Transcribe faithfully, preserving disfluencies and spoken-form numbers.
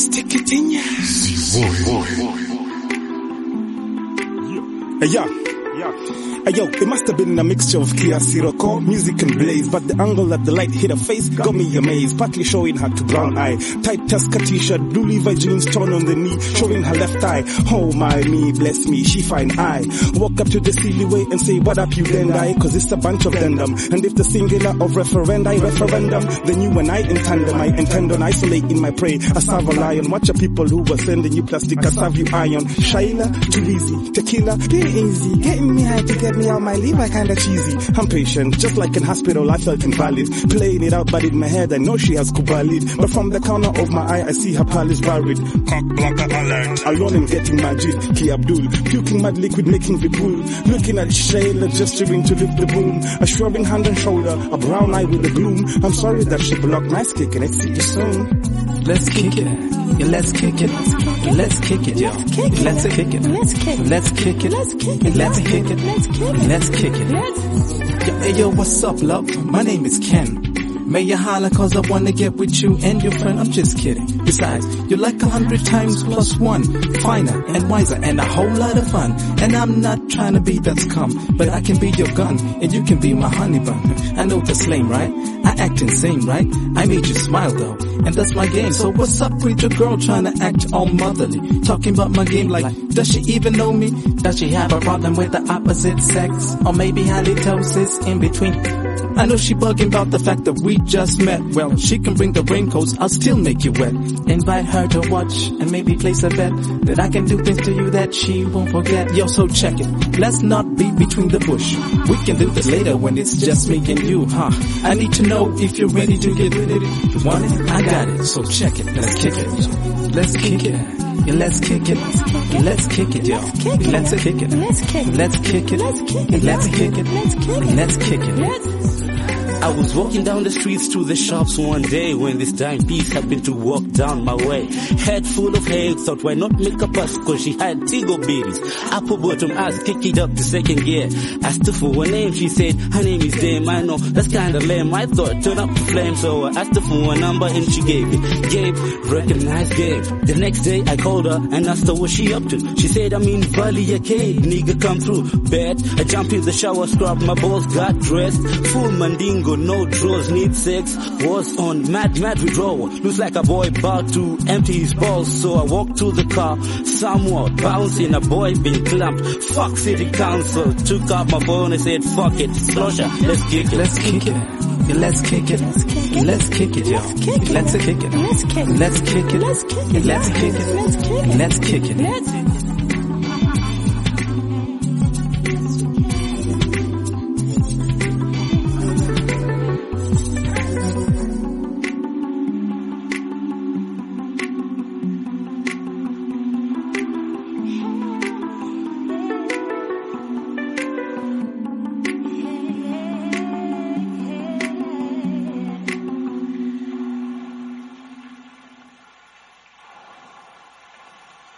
Stick it in ya. Hey, yeah. Hey, yo, it must have been a mixture of Kia Sirocco, music and blaze, but the angle that the light hit her face got me amazed, partly showing her to brown eye, tight Tusker t-shirt, blue Levi jeans torn on the knee, showing her left eye. Oh my, me, bless me, she fine eye. Walk up to the silly way and say, what up you then I, cause it's a bunch of dendum, and if the singular of referendi, referendum, then you and I in tandem, I intend on isolating my prey, I serve a lion, watch your people who were sending you plastic, I serve you iron, Shaila, too easy, tequila, be easy, getting me high to get me out my Levi kinda cheesy. I'm patient, just like in hospital I felt invalid. Playing it out but in my head I know she has Kubalid. But from the corner of my eye I see her palace buried. Cock blocker alert. Alone and getting magic. Ki Abdul, puking mad liquid making the pool. Looking at Shayla gesturing to lift the boom. A shrubing hand and shoulder, a brown eye with a gloom. I'm sorry that she blocked nice kick and I see you soon. Let's kick it. Yeah, let's kick it. Let's kick it, yo. Let's kick it. Let's kick it. Let's kick it. Let's kick it. Let's kick it. Let's kick it. Yo, hey, yo, what's up, love? My name is Ken. May you holler cause I wanna get with you and your friend. I'm just kidding. Besides, you're like a hundred times plus one. Finer and wiser and a whole lot of fun. And I'm not trying to be that scum, but I can be your gun and you can be my honey bun. I know that's lame, right? I act insane, right? I made you smile though, and that's my game. So what's up with your girl trying to act all motherly? Talking about my game like, does she even know me? Does she have a problem with the opposite sex? Or maybe halitosis in between? I know she bugging about the fact that we just met. Well, she can bring the raincoats, I'll still make you wet. Invite her to watch and maybe place a bet that I can do things to you that she won't forget. Yo, so check it. Let's not be between the bush. We can do this later when it's just me and you, huh? I need to know if you're ready to get with it. You want it? I got it. So check it. Let's kick it. Let's kick it. Yeah, let's kick it. Let's kick it, yo. Let's kick it. Let's kick it. Let's kick it. Let's kick it. Let's kick it. Let's kick it. I was walking down the streets to the shops one day when this timepiece happened to walk down my way. Head full of hate, thought why not make a pass cause she had Tigo beaties. Apple bottom ass, kick it up to second gear. Asked her for her name, she said her name is Dame. I know, that's kinda lame. I thought turn up the flame, so I asked her for her number and she gave it. Gabe, recognized Gabe. The next day I called her and asked her what she up to. She said I'm in Valley Arcade, nigga come through. Bet, I jumped in the shower, scrubbed my balls, got dressed. Full mandingo, no drawers, need sex. Was on mad, mad withdrawal. Looks like a boy about to empty his balls. So I walked to the car, somewhat bouncing. A boy been clamped. Fuck city council. Took out my phone and said fuck it, Slosher, let's kick it. Let's kick it. Yeah, let's kick it. Let's kick it, yo. Let's kick it. Let's kick it. Let's kick it. Let's kick it. Let's kick it. Let's kick it.